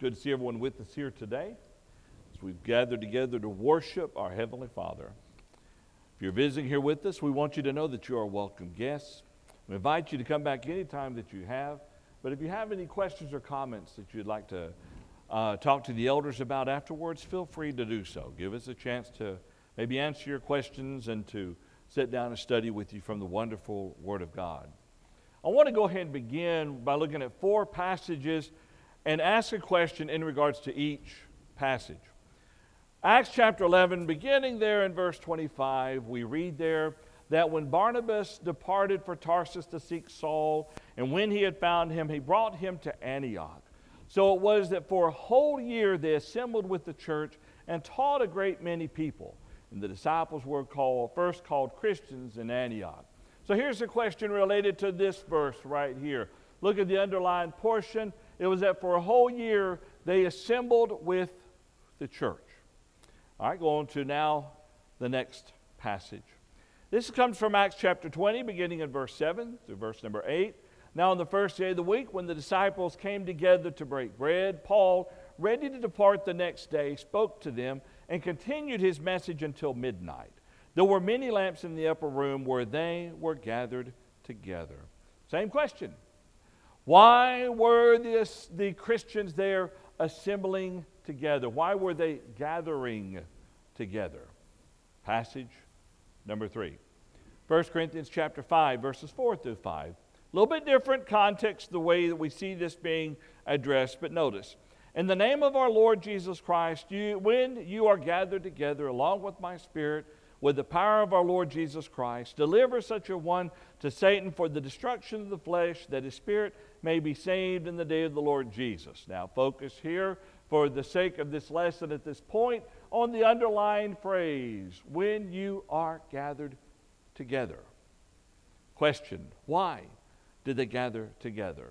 good to see everyone with us here today as we've gathered together to worship our Heavenly Father. If you're visiting here with us, we want you to know that you are welcome guests. We invite you to come back anytime that you have. But if you have any questions or comments that you'd like to talk to the elders about afterwards, feel free to do so. Give us a chance to maybe answer your questions and to sit down and study with you from the wonderful Word of God. I want to go ahead and begin by looking at 4 passages and ask a question in regards to each passage. Acts chapter 11, beginning there in verse 25, we read there that when Barnabas departed for Tarsus to seek Saul, and when he had found him, he brought him to Antioch. So it was that for a whole year they assembled with the church and taught a great many people. And the disciples were first called Christians in Antioch. So here's a question related to this verse right here. Look at the underlined portion. It was that for a whole year they assembled with the church. All right, go on to now the next passage. This comes from Acts chapter 20, beginning in verse 7 through verse number 8. Now on the first day of the week, when the disciples came together to break bread, Paul, ready to depart the next day, spoke to them and continued his message until midnight. There were many lamps in the upper room where they were gathered together. Same question. Why were the Christians there assembling together? Why were they gathering together? Passage number 3. 1 Corinthians chapter 5, verses 4 through 5. A little bit different context, the way that we see this being addressed, but notice. In the name of our Lord Jesus Christ, when you are gathered together along with my spirit, with the power of our Lord Jesus Christ, deliver such a one to Satan for the destruction of the flesh, that his spirit may be saved in the day of the Lord Jesus. Now focus here, for the sake of this lesson at this point, on the underlined phrase, when you are gathered together. Question, why did they gather together?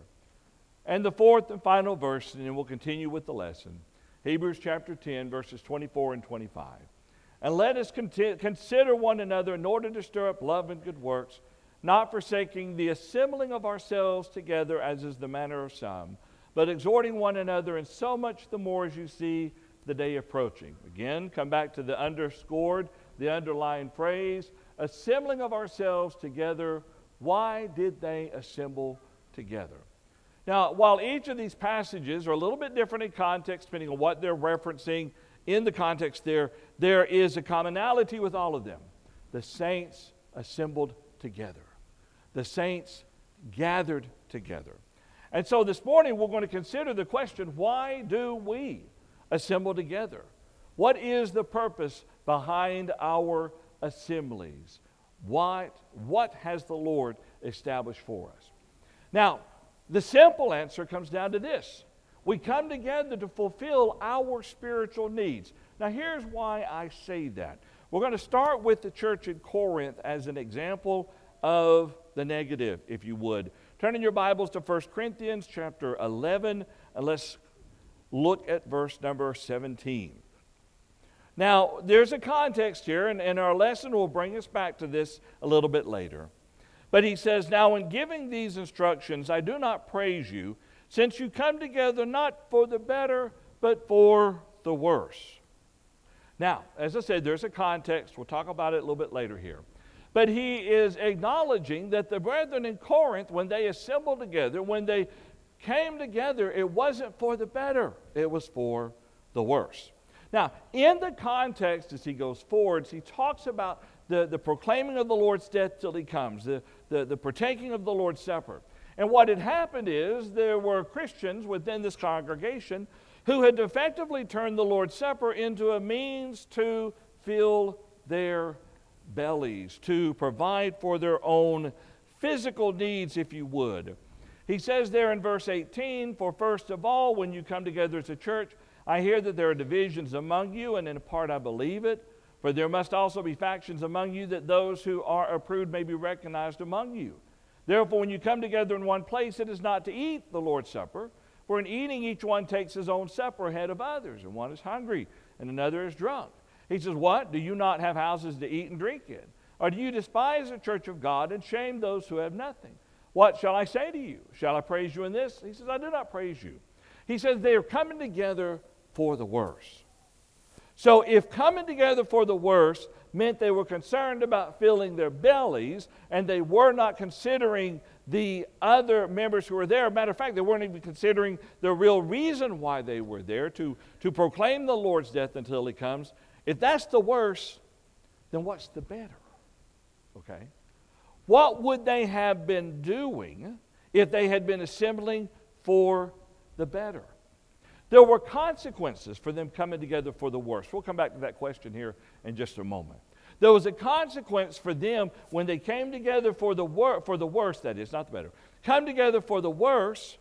And the 4th and final verse, and then we'll continue with the lesson. Hebrews chapter 10, verses 24 and 25. And let us consider one another in order to stir up love and good works, not forsaking the assembling of ourselves together, as is the manner of some, but exhorting one another, and so much the more as you see the day approaching. Again, come back to the underscored, the underlined phrase, assembling of ourselves together. Why did they assemble together? Now, while each of these passages are a little bit different in context, depending on what they're referencing in the context there is a commonality with all of them. The saints assembled together. The saints gathered together. And so this morning we're going to consider the question, why do we assemble together? What is the purpose behind our assemblies? What has the Lord established for us? Now, the simple answer comes down to this. We come together to fulfill our spiritual needs. Now, here's why I say that. We're going to start with the church in Corinth as an example of the negative, if you would. Turn in your Bibles to 1 Corinthians chapter 11, and let's look at verse number 17. Now, there's a context here, and our lesson will bring us back to this a little bit later. But he says, now in giving these instructions, I do not praise you, since you come together not for the better, but for the worse. Now, as I said, there's a context. We'll talk about it a little bit later here. But he is acknowledging that the brethren in Corinth, when they assembled together, when they came together, it wasn't for the better. It was for the worse. Now, in the context, as he goes forward, he talks about the proclaiming of the Lord's death till he comes, the partaking of the Lord's Supper. And what had happened is there were Christians within this congregation who had effectively turned the Lord's Supper into a means to fill their bellies, to provide for their own physical needs, if you would. He says there in verse 18, for first of all, when you come together as a church, I hear that there are divisions among you, and in part I believe it. For there must also be factions among you, that those who are approved may be recognized among you. Therefore, when you come together in one place, it is not to eat the Lord's Supper. For in eating, each one takes his own supper ahead of others, and one is hungry, and another is drunk. He says, what? Do you not have houses to eat and drink in? Or do you despise the church of God and shame those who have nothing? What shall I say to you? Shall I praise you in this? He says, I do not praise you. He says they are coming together for the worse. So if coming together for the worse meant they were concerned about filling their bellies and they were not considering the other members who were there, matter of fact, they weren't even considering the real reason why they were there, to proclaim the Lord's death until He comes, if that's the worse, then what's the better? Okay? What would they have been doing if they had been assembling for the better? There were consequences for them coming together for the worse. We'll come back to that question here in just a moment. There was a consequence for them when they came together for the worse, that is, not the better. Come together for the worse,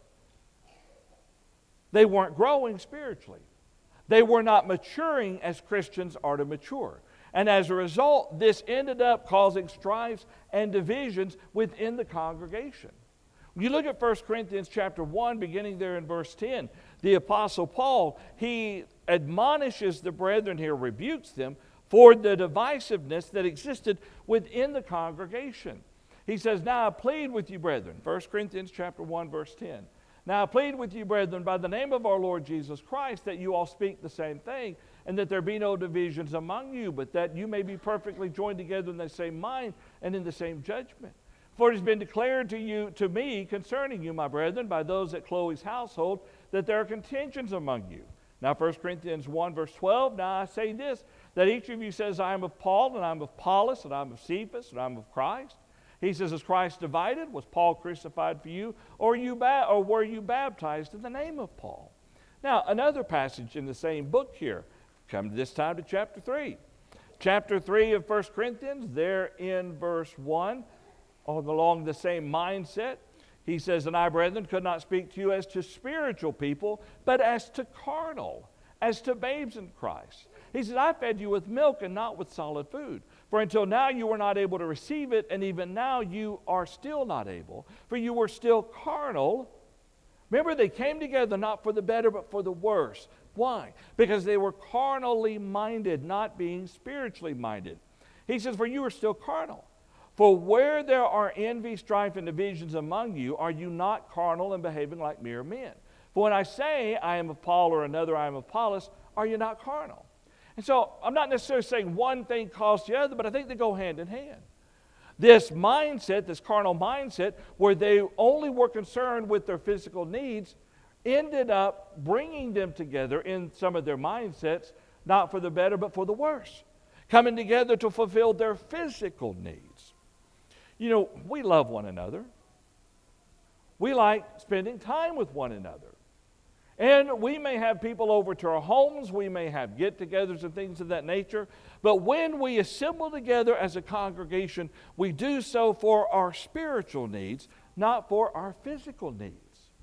they weren't growing spiritually. They were not maturing as Christians are to mature. And as a result, this ended up causing strifes and divisions within the congregation. When you look at 1 Corinthians chapter 1, beginning there in verse 10, the Apostle Paul, he admonishes the brethren here, rebukes them for the divisiveness that existed within the congregation. He says, now I plead with you, brethren, 1 Corinthians chapter 1, verse 10. Now I plead with you, brethren, by the name of our Lord Jesus Christ, that you all speak the same thing, and that there be no divisions among you, but that you may be perfectly joined together in the same mind and in the same judgment. For it has been declared to me concerning you, my brethren, by those at Chloe's household, that there are contentions among you. Now 1 Corinthians 1 verse 12, now I say this, that each of you says, I am of Paul, and I am of Apollos, and I am of Cephas, and I am of Christ. He says, is Christ divided? Was Paul crucified for you? Or were you baptized in the name of Paul? Now another passage in the same book here. Come this time to chapter 3. Chapter 3 of 1 Corinthians, there in verse 1, along the same mindset, he says, and I, brethren, could not speak to you as to spiritual people, but as to carnal, as to babes in Christ. He says, I fed you with milk and not with solid food. For until now you were not able to receive it, and even now you are still not able, for you were still carnal. Remember, they came together not for the better, but for the worse. Why? Because they were carnally minded, not being spiritually minded. He says, for you are still carnal. For where there are envy, strife, and divisions among you, are you not carnal and behaving like mere men? For when I say, I am of Paul, or another, I am of Apollos, are you not carnal? And so, I'm not necessarily saying one thing caused the other, but I think they go hand in hand. This mindset, this carnal mindset, where they only were concerned with their physical needs, ended up bringing them together in some of their mindsets, not for the better, but for the worse. Coming together to fulfill their physical needs. You know, we love one another. We like spending time with one another. And we may have people over to our homes, we may have get-togethers and things of that nature, but when we assemble together as a congregation, we do so for our spiritual needs, not for our physical needs.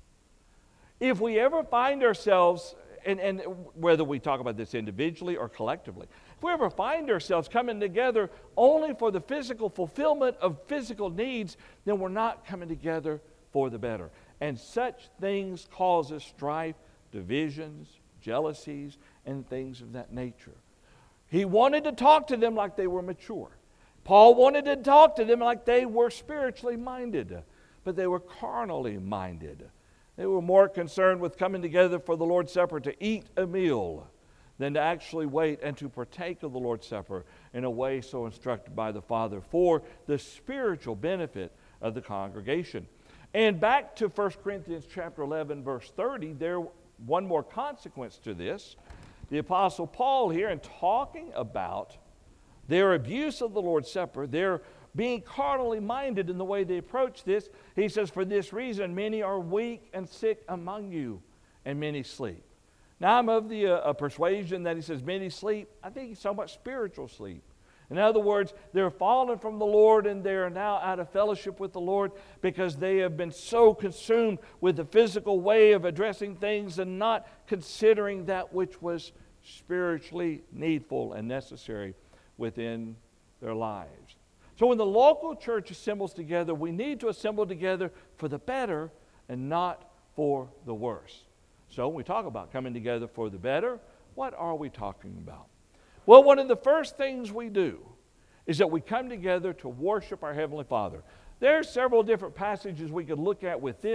If we ever find ourselves, and whether we talk about this individually or collectively, if we ever find ourselves coming together only for the physical fulfillment of physical needs, then we're not coming together for the better. And such things causes strife, divisions, jealousies, and things of that nature. He wanted to talk to them like they were mature. Paul wanted to talk to them like they were spiritually minded, but they were carnally minded. They were more concerned with coming together for the Lord's Supper to eat a meal than to actually wait and to partake of the Lord's Supper in a way so instructed by the Father for the spiritual benefit of the congregation. And back to 1 Corinthians chapter 11, verse 30, there one more consequence to this. The Apostle Paul here, in talking about their abuse of the Lord's Supper, their being carnally minded in the way they approach this, he says, for this reason many are weak and sick among you, and many sleep. Now I'm of the persuasion that he says many sleep. I think he's talking about spiritual sleep. In other words, they're fallen from the Lord and they are now out of fellowship with the Lord because they have been so consumed with the physical way of addressing things and not considering that which was spiritually needful and necessary within their lives. So when the local church assembles together, we need to assemble together for the better and not for the worse. So when we talk about coming together for the better, what are we talking about? Well, one of the first things we do is that we come together to worship our Heavenly Father. There are several different passages we could look at with this,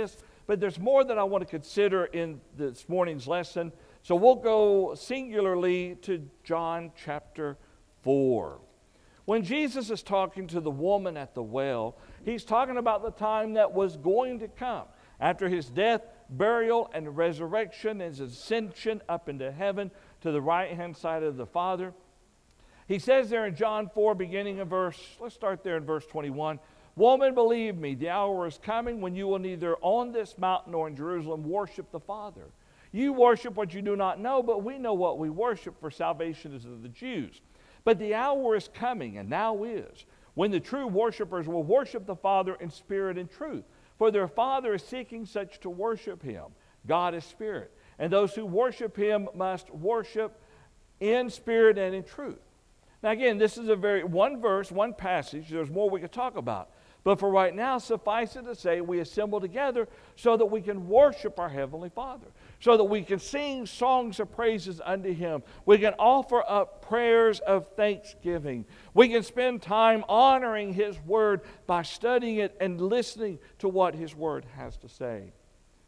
but there's more that I want to consider in this morning's lesson. So we'll go singularly to John chapter 4. When Jesus is talking to the woman at the well, he's talking about the time that was going to come. After his death, burial, and resurrection, his ascension up into heaven to the right-hand side of the Father. He says there in John 4, beginning in let's start there in verse 21. Woman, believe me, the hour is coming when you will neither on this mountain nor in Jerusalem worship the Father. You worship what you do not know, but we know what we worship, for salvation is of the Jews. But the hour is coming, and now is, when the true worshipers will worship the Father in spirit and truth. For their Father is seeking such to worship him. God is spirit, and those who worship him must worship in spirit and in truth. Now again, this is one verse, one passage. There's more we could talk about. But for right now, suffice it to say, we assemble together so that we can worship our Heavenly Father, so that we can sing songs of praises unto him. We can offer up prayers of thanksgiving. We can spend time honoring his word by studying it and listening to what his word has to say.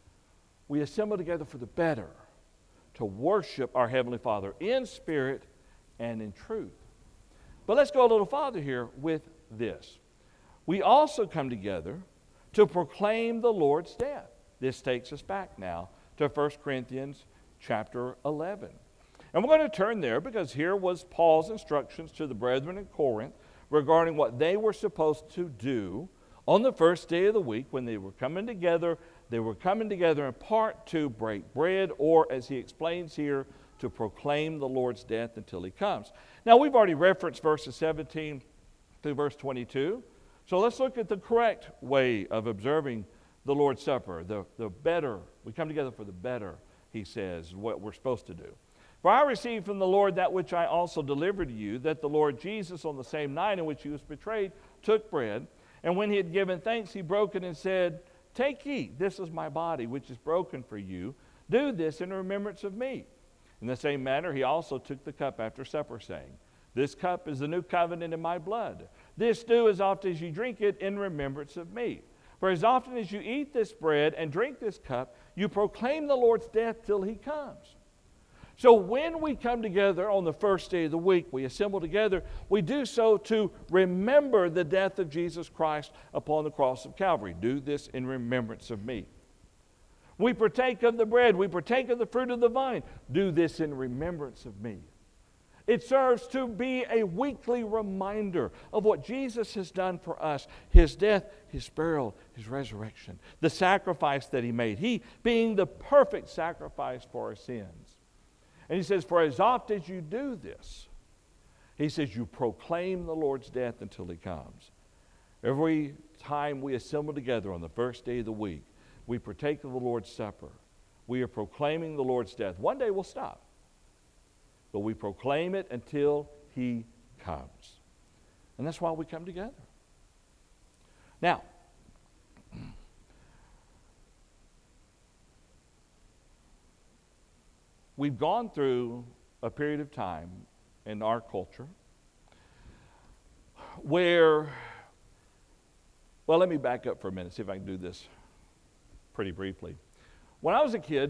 We assemble together for the better, to worship our Heavenly Father in spirit and in truth. But let's go a little farther here with this. We also come together to proclaim the Lord's death. This takes us back now to 1 Corinthians chapter 11. And we're going to turn there because here was Paul's instructions to the brethren in Corinth regarding what they were supposed to do on the first day of the week when they were coming together. They were coming together in part to break bread, or as he explains here, to proclaim the Lord's death until he comes. Now, we've already referenced verses 17 through verse 22. So let's look at the correct way of observing the Lord's Supper, the better. We come together for the better, he says, what we're supposed to do. For I received from the Lord that which I also delivered to you, that the Lord Jesus, on the same night in which he was betrayed, took bread, and when he had given thanks, he broke it and said, Take, eat, this is my body, which is broken for you. Do this in remembrance of me. In the same manner, he also took the cup after supper, saying, This cup is the new covenant in my blood. This do as often as you drink it in remembrance of me. For as often as you eat this bread and drink this cup, you proclaim the Lord's death till he comes. So when we come together on the first day of the week, we assemble together, we do so to remember the death of Jesus Christ upon the cross of Calvary. Do this in remembrance of me. We partake of the bread, we partake of the fruit of the vine. Do this in remembrance of me. It serves to be a weekly reminder of what Jesus has done for us, his death, his burial, his resurrection, the sacrifice that he made, he being the perfect sacrifice for our sins. And he says, for as oft as you do this, he says, you proclaim the Lord's death until he comes. Every time we assemble together on the first day of the week, we partake of the Lord's Supper. We are proclaiming the Lord's death. One day we'll stop. But we proclaim it until he comes. And that's why we come together. Now, we've gone through a period of time in our culture where, well, let me back up for a minute, see if I can do this pretty briefly. When I was a kid,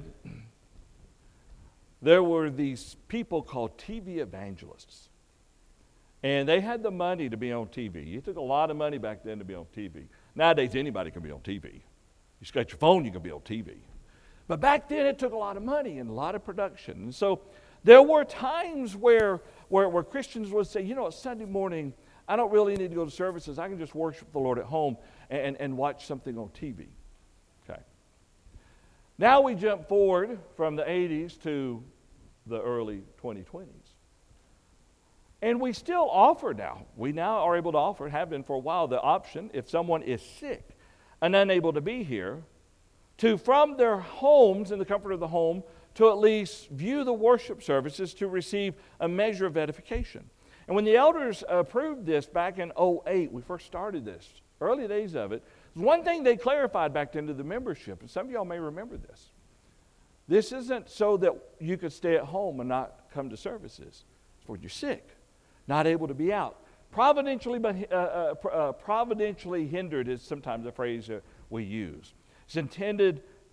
there were these people called TV evangelists. And they had the money to be on TV. It took a lot of money back then to be on TV. Nowadays, anybody can be on TV. You just got your phone, you can be on TV. But back then, it took a lot of money and a lot of production. And so there were times where Christians would say, you know, Sunday morning, I don't really need to go to services. I can just worship the Lord at home and watch something on TV. Okay. Now we jump forward from the 80s to the early 2020s. And we still offer now. We now are able to offer, have been for a while, the option, if someone is sick and unable to be here, to from their homes, in the comfort of the home, to at least view the worship services to receive a measure of edification. And when the elders approved this back in 2008, we first started this, early days of it, one thing they clarified back then to the membership, and some of y'all may remember this. This isn't so that you could stay at home and not come to services. It's when you're sick, not able to be out. Providentially hindered is sometimes a phrase that we use. It's intended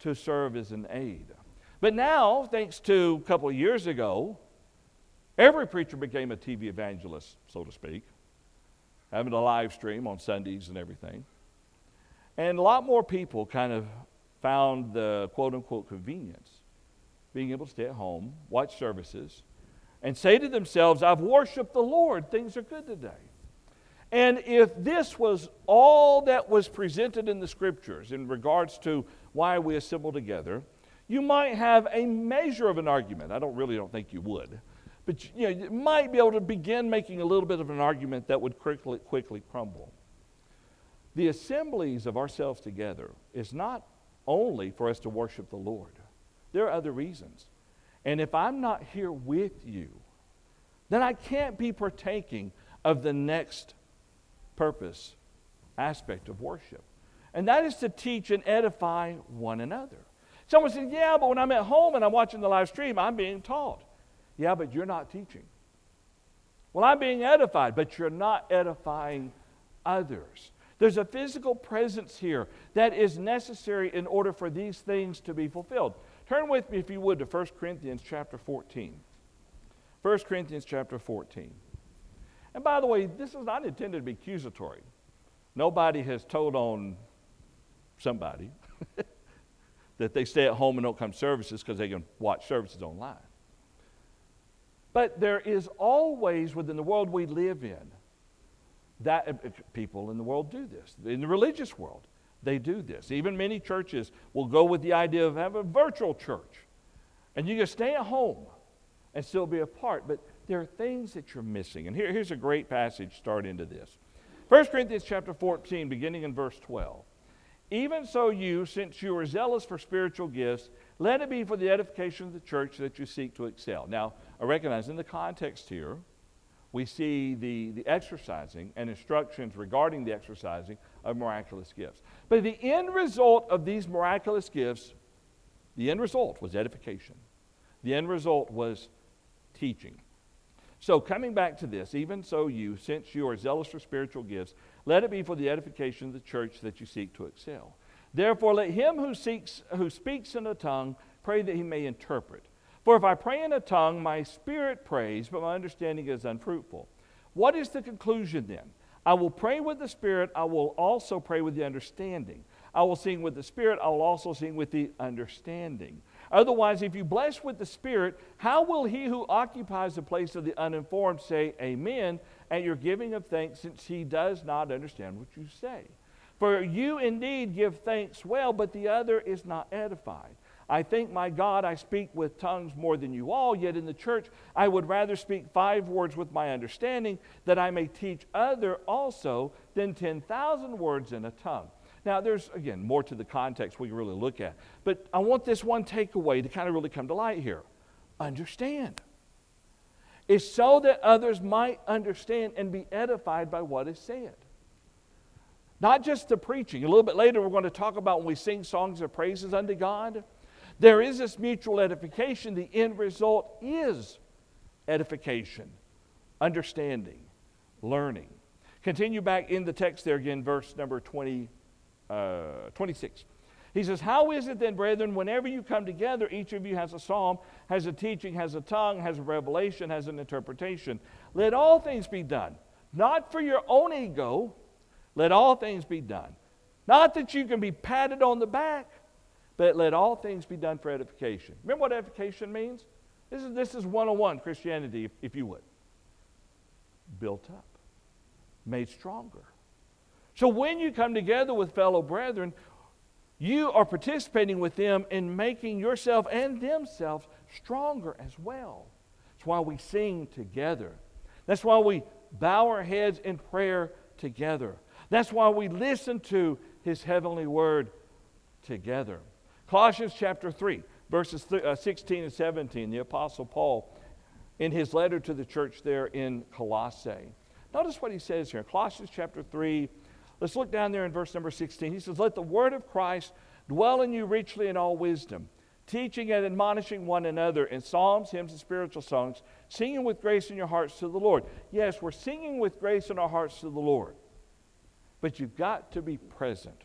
to serve as an aid. But now, thanks to a couple of years ago, every preacher became a TV evangelist, so to speak, having a live stream on Sundays and everything. And a lot more people kind of found the quote-unquote convenience, being able to stay at home, watch services, and say to themselves, I've worshiped the Lord, things are good today. And if this was all that was presented in the Scriptures in regards to why we assemble together, you might have a measure of an argument. I really don't think you would. But you might be able to begin making a little bit of an argument that would quickly crumble. The assemblies of ourselves together is not only for us to worship the Lord. There are other reasons. And if I'm not here with you, then I can't be partaking of the next purpose, aspect of worship. And that is to teach and edify one another. Someone says, yeah, but when I'm at home and I'm watching the live stream, I'm being taught. Yeah, but you're not teaching. Well, I'm being edified, but you're not edifying others. There's a physical presence here that is necessary in order for these things to be fulfilled. Turn with me, if you would, to 1 Corinthians chapter 14. 1 Corinthians chapter 14. And by the way, this is not intended to be accusatory. Nobody has told on somebody that they stay at home and don't come to services because they can watch services online. But there is always, within the world we live in, that people in the world do this. In the religious world, they do this. Even many churches will go with the idea of having a virtual church. And you can stay at home and still be a part. But there are things that you're missing. And here's a great passage start into this. 1 Corinthians chapter 14, beginning in verse 12. Even so you, since you are zealous for spiritual gifts, let it be for the edification of the church that you seek to excel. Now, I recognize in the context here, we see the exercising and instructions regarding the exercising of miraculous gifts. But the end result of these miraculous gifts, the end result was edification. The end result was teaching. So coming back to this, even so you, since you are zealous for spiritual gifts, let it be for the edification of the church that you seek to excel. Therefore let him who speaks in a tongue pray that he may interpret. For if I pray in a tongue, my spirit prays, but my understanding is unfruitful. What is the conclusion then? I will pray with the spirit, I will also pray with the understanding. I will sing with the spirit, I will also sing with the understanding. Otherwise, if you bless with the Spirit, how will he who occupies the place of the uninformed say amen at your giving of thanks, since he does not understand what you say? For you indeed give thanks well, but the other is not edified. I thank my God I speak with tongues more than you all, yet in the church I would rather speak 5 words with my understanding, that I may teach other also, than 10,000 words in a tongue. Now, there's, again, more to the context we can really look at. But I want this one takeaway to kind of really come to light here. Understand. It's so that others might understand and be edified by what is said. Not just the preaching. A little bit later, we're going to talk about when we sing songs of praises unto God. There is this mutual edification. The end result is edification, understanding, learning. Continue back in the text there again, verse number 26. He says, how is it then, brethren, whenever you come together, each of you has a psalm, has a teaching, has a tongue, has a revelation, has an interpretation. Let all things be done, not for your own ego, let all things be done. Not that you can be patted on the back, but let all things be done for edification. Remember what edification means? This is 101 Christianity, if you would. Built up, made stronger. So when you come together with fellow brethren, you are participating with them in making yourself and themselves stronger as well. That's why we sing together. That's why we bow our heads in prayer together. That's why we listen to His heavenly word together. Colossians chapter 3, verses 16 and 17, the Apostle Paul, in his letter to the church there in Colossae. Notice what he says here. Colossians chapter 3, let's look down there in verse number 16. He says, let the word of Christ dwell in you richly in all wisdom, teaching and admonishing one another in psalms, hymns, and spiritual songs, singing with grace in your hearts to the Lord. Yes, we're singing with grace in our hearts to the Lord. But you've got to be present.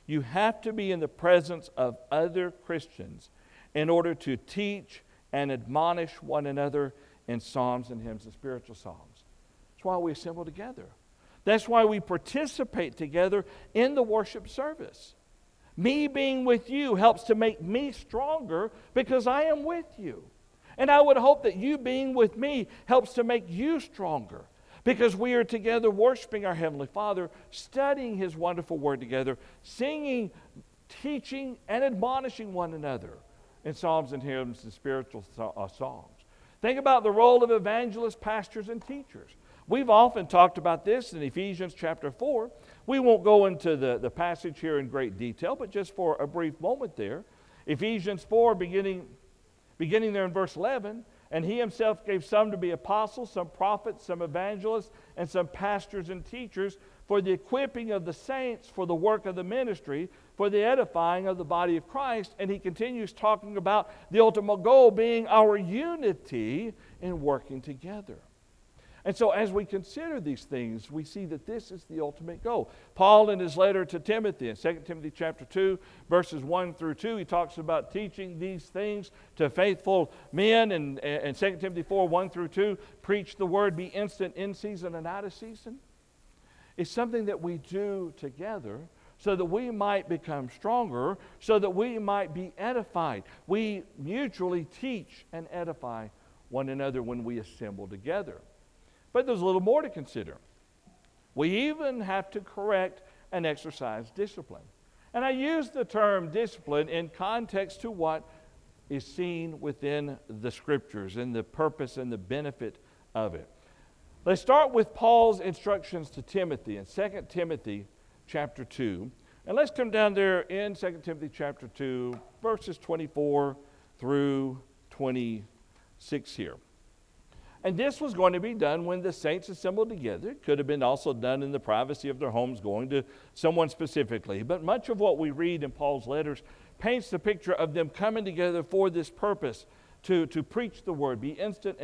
You have to be in the presence of other Christians in order to teach and admonish one another in psalms and hymns and spiritual songs. That's why we assemble together. That's why we participate together in the worship service. Me being with you helps to make me stronger because I am with you. And I would hope that you being with me helps to make you stronger because we are together worshiping our Heavenly Father, studying His wonderful Word together, singing, teaching, and admonishing one another in psalms and hymns and spiritual songs. Think about the role of evangelists, pastors, and teachers. We've often talked about this in Ephesians chapter 4. We won't go into the passage here in great detail, but just for a brief moment there. Ephesians 4, beginning there in verse 11, and He Himself gave some to be apostles, some prophets, some evangelists, and some pastors and teachers for the equipping of the saints, for the work of the ministry, for the edifying of the body of Christ. And he continues talking about the ultimate goal being our unity in working together. And so as we consider these things, we see that this is the ultimate goal. Paul in his letter to Timothy, in 2 Timothy chapter 2, verses 1 through 2, he talks about teaching these things to faithful men. And 2 Timothy 4, 1 through 2, preach the word, be instant in season and out of season. It's something that we do together so that we might become stronger, so that we might be edified. We mutually teach and edify one another when we assemble together. But there's a little more to consider. We even have to correct and exercise discipline. And I use the term discipline in context to what is seen within the Scriptures and the purpose and the benefit of it. Let's start with Paul's instructions to Timothy in 2 Timothy chapter 2. And let's come down there in 2 Timothy chapter 2, verses 24 through 26 here. And this was going to be done when the saints assembled together. It could have been also done in the privacy of their homes, going to someone specifically. But much of what we read in Paul's letters paints the picture of them coming together for this purpose, to preach the word, be instant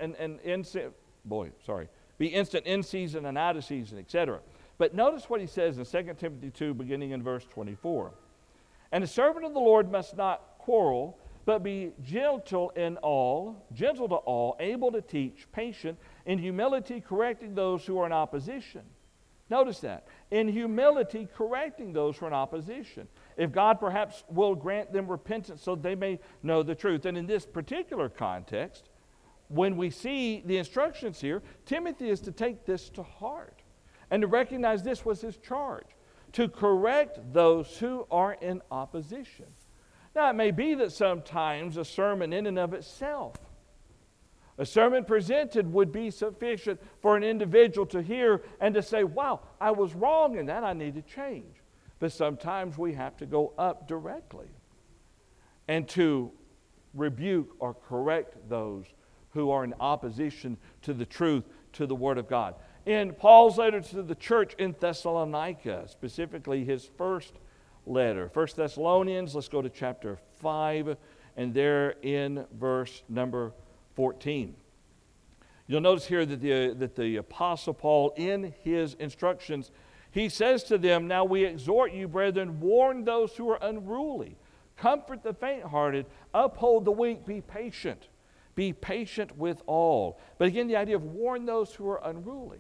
be instant in season and out of season, etc. But notice what he says in 2 Timothy 2, beginning in verse 24. And a servant of the Lord must not quarrel, but be gentle to all, able to teach, patient, in humility correcting those who are in opposition. Notice that. In humility correcting those who are in opposition. If God perhaps will grant them repentance so they may know the truth. And in this particular context, when we see the instructions here, Timothy is to take this to heart and to recognize this was his charge, to correct those who are in opposition. Now, it may be that sometimes a sermon in and of itself, a sermon presented would be sufficient for an individual to hear and to say, wow, I was wrong in that, I need to change. But sometimes we have to go up directly and to rebuke or correct those who are in opposition to the truth, to the Word of God. In Paul's letter to the church in Thessalonica, specifically his first letter, 1 Thessalonians, let's go to chapter 5, and there in verse number 14. You'll notice here that the Apostle Paul, in his instructions, he says to them, now we exhort you, brethren, warn those who are unruly, comfort the faint-hearted, uphold the weak, be patient. Be patient with all. But again, the idea of warn those who are unruly.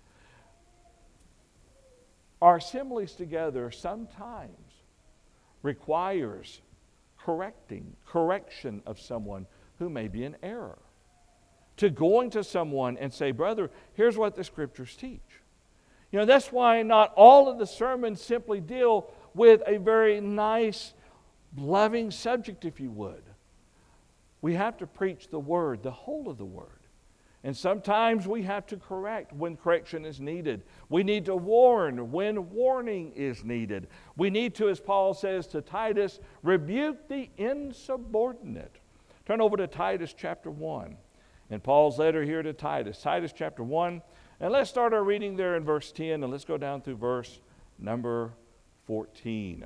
Our assemblies together sometimes requires correction of someone who may be in error. To going to someone and say, brother, here's what the Scriptures teach. You know, that's why not all of the sermons simply deal with a very nice, loving subject, if you would. We have to preach the Word, the whole of the Word. And sometimes we have to correct when correction is needed. We need to warn when warning is needed. We need to, as Paul says to Titus, rebuke the insubordinate. Turn over to Titus chapter 1. In Paul's letter here to Titus, Titus chapter 1. And let's start our reading there in verse 10, and let's go down through verse number 14.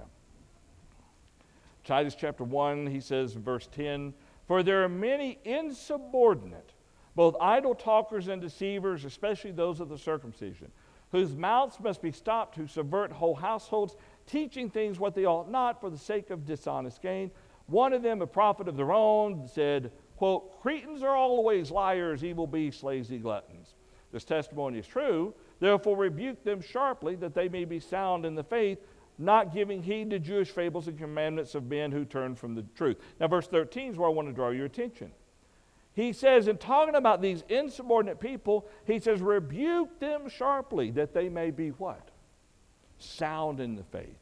Titus chapter 1, he says in verse 10, for there are many insubordinate, both idle talkers and deceivers, especially those of the circumcision, whose mouths must be stopped, who subvert whole households, teaching things what they ought not for the sake of dishonest gain. One of them, a prophet of their own, said, quote, Cretans are always liars, evil beasts, lazy gluttons. This testimony is true. Therefore rebuke them sharply, that they may be sound in the faith, not giving heed to Jewish fables and commandments of men who turn from the truth. Now, verse 13 is where I want to draw your attention. He says, in talking about these insubordinate people, he says, rebuke them sharply, that they may be what? Sound in the faith.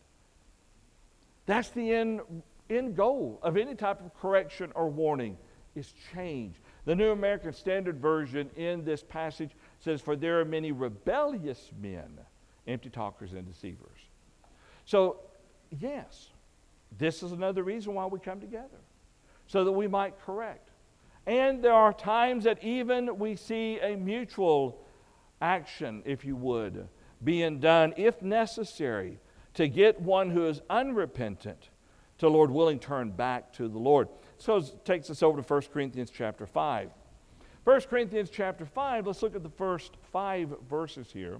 That's the end goal of any type of correction or warning, is change. The New American Standard Version in this passage says, for there are many rebellious men, empty talkers and deceivers. So, yes, this is another reason why we come together, so that we might correct. And there are times that even we see a mutual action, if you would, being done, if necessary, to get one who is unrepentant to, Lord willing, turn back to the Lord. So it takes us over to 1 Corinthians chapter 5. 1 Corinthians chapter 5, let's look at the first 5 verses here.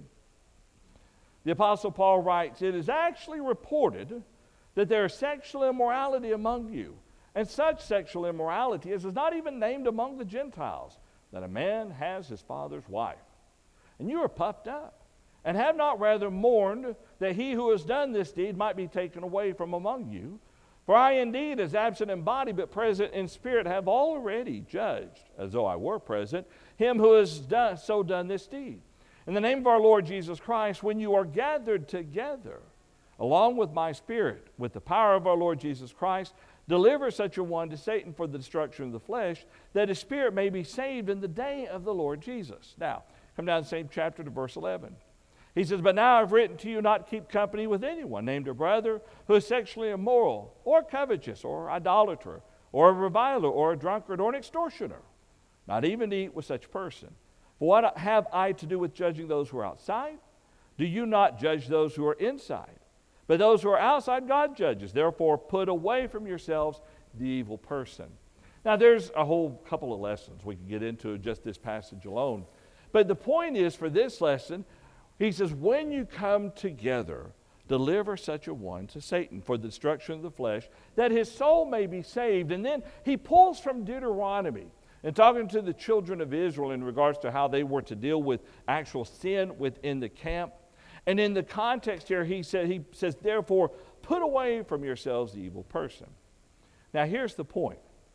The Apostle Paul writes, it is actually reported that there is sexual immorality among you, and such sexual immorality as is not even named among the Gentiles, that a man has his father's wife. And you are puffed up, and have not rather mourned that he who has done this deed might be taken away from among you. For I indeed, as absent in body but present in spirit, have already judged, as though I were present, him who has done this deed. In the name of our Lord Jesus Christ, when you are gathered together, along with my spirit, with the power of our Lord Jesus Christ, deliver such a one to Satan for the destruction of the flesh, that his spirit may be saved in the day of the Lord Jesus. Now, come down to the same chapter to verse 11. He says, but now I've written to you not to keep company with anyone named a brother who is sexually immoral, or covetous, or idolater, or a reviler, or a drunkard, or an extortioner, not even to eat with such person. For what have I to do with judging those who are outside? Do you not judge those who are inside? But those who are outside, God judges. Therefore, put away from yourselves the evil person. Now, there's a whole couple of lessons we can get into just this passage alone. But the point is, for this lesson, he says, when you come together, deliver such a one to Satan for the destruction of the flesh, that his soul may be saved. And then he pulls from Deuteronomy, and talking to the children of Israel in regards to how they were to deal with actual sin within the camp. And in the context here, he says, therefore, put away from yourselves the evil person. Now, here's the point.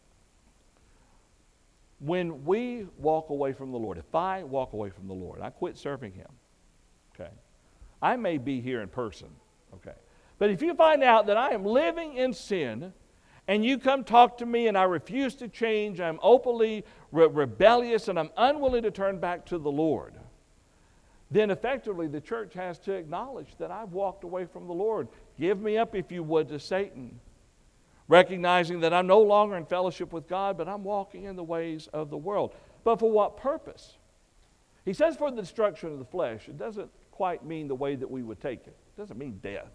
When we walk away from the Lord, if I walk away from the Lord, I quit serving him, okay? I may be here in person, okay? But if you find out that I am living in sin, and you come talk to me and I refuse to change, I'm openly rebellious, and I'm unwilling to turn back to the Lord, then effectively the church has to acknowledge that I've walked away from the Lord. Give me up, if you would, to Satan, recognizing that I'm no longer in fellowship with God, but I'm walking in the ways of the world. But for what purpose? He says for the destruction of the flesh. It doesn't quite mean the way that we would take it. It doesn't mean death.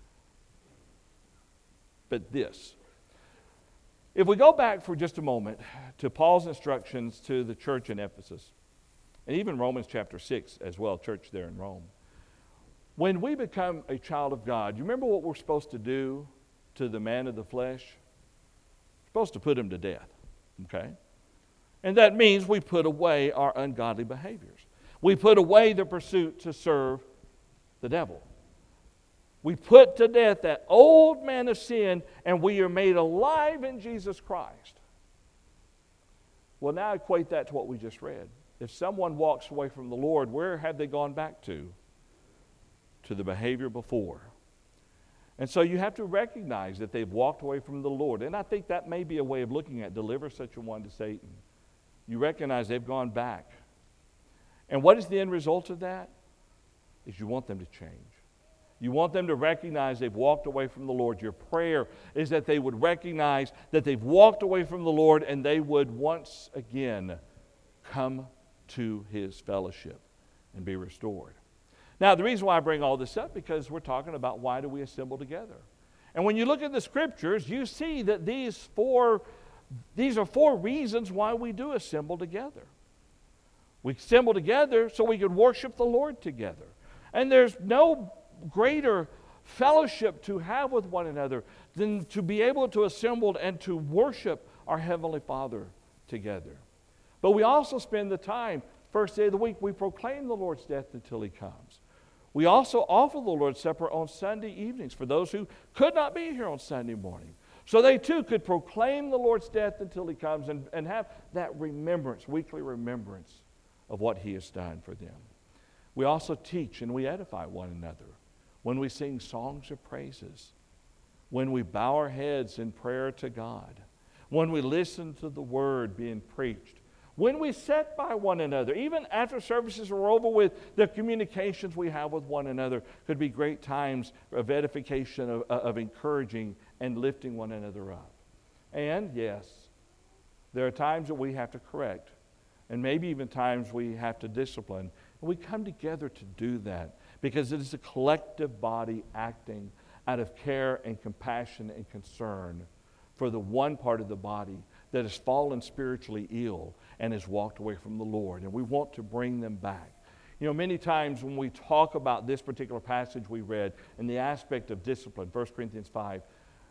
But this. If we go back for just a moment to Paul's instructions to the church in Ephesus, and even Romans chapter 6 as well, church there in Rome. When we become a child of God, you remember what we're supposed to do to the man of the flesh? We're supposed to put him to death, okay? And that means we put away our ungodly behaviors. We put away the pursuit to serve the devil. We put to death that old man of sin, and we are made alive in Jesus Christ. Well, now equate that to what we just read. If someone walks away from the Lord, where have they gone back to? To the behavior before. And so you have to recognize that they've walked away from the Lord. And I think that may be a way of looking at deliver such a one to Satan. You recognize they've gone back. And what is the end result of that? Is you want them to change. You want them to recognize they've walked away from the Lord. Your prayer is that they would recognize that they've walked away from the Lord, and they would once again come to his fellowship and be restored. Now, the reason why I bring all this up, because we're talking about why do we assemble together. And when you look at the scriptures, you see that these are four reasons why we do assemble together. We assemble together so we can worship the Lord together. And there's no greater fellowship to have with one another than to be able to assemble and to worship our Heavenly Father together. But we also spend the time, first day of the week, we proclaim the Lord's death until He comes. We also offer the Lord's Supper on Sunday evenings for those who could not be here on Sunday morning. So they too could proclaim the Lord's death until He comes and have that remembrance, weekly remembrance of what He has done for them. We also teach and we edify one another when we sing songs of praises, when we bow our heads in prayer to God, when we listen to the Word being preached, when we sit by one another, even after services are over with, the communications we have with one another could be great times of edification, of encouraging and lifting one another up. And yes, there are times that we have to correct, and maybe even times we have to discipline. And we come together to do that because it is a collective body acting out of care and compassion and concern for the one part of the body that has fallen spiritually ill and has walked away from the Lord. And we want to bring them back. You know, many times when we talk about this particular passage we read and the aspect of discipline, 1 Corinthians 5,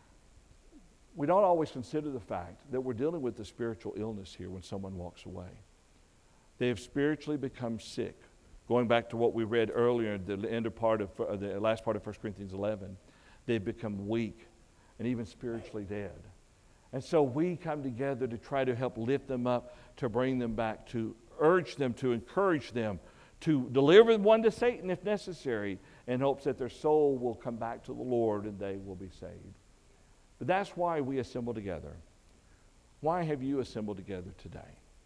we don't always consider the fact that we're dealing with the spiritual illness here when someone walks away. They have spiritually become sick. Going back to what we read earlier, the last part of 1 Corinthians 11, they've become weak and even spiritually dead. And so we come together to try to help lift them up, to bring them back, to urge them, to encourage them, to deliver one to Satan if necessary, in hopes that their soul will come back to the Lord and they will be saved. But that's why we assemble together. Why have you assembled together today?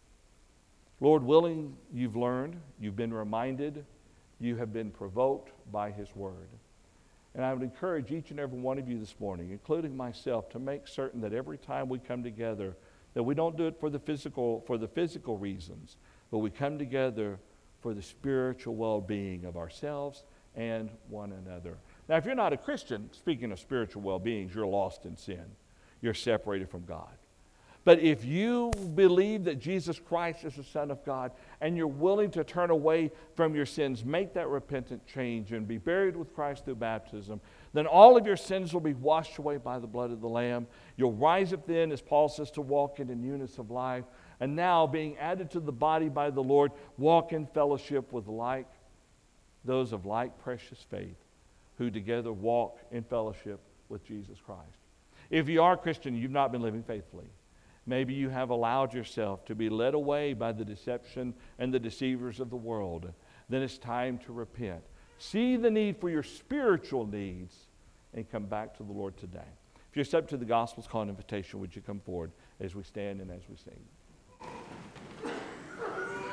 Lord willing, you've learned, you've been reminded, you have been provoked by His Word. And I would encourage each and every one of you this morning, including myself, to make certain that every time we come together, that we don't do it for the physical reasons, but we come together for the spiritual well-being of ourselves and one another. Now, if you're not a Christian, speaking of spiritual well-beings, you're lost in sin. You're separated from God. But if you believe that Jesus Christ is the Son of God and you're willing to turn away from your sins, make that repentant change and be buried with Christ through baptism, then all of your sins will be washed away by the blood of the Lamb. You'll rise up then, as Paul says, to walk in newness of life. And now, being added to the body by the Lord, walk in fellowship with those of like precious faith who together walk in fellowship with Jesus Christ. If you are a Christian, you've not been living faithfully. Maybe you have allowed yourself to be led away by the deception and the deceivers of the world. Then it's time to repent. See the need for your spiritual needs and come back to the Lord today. If you're accepted to the gospel's call and invitation, would you come forward as we stand and as we sing?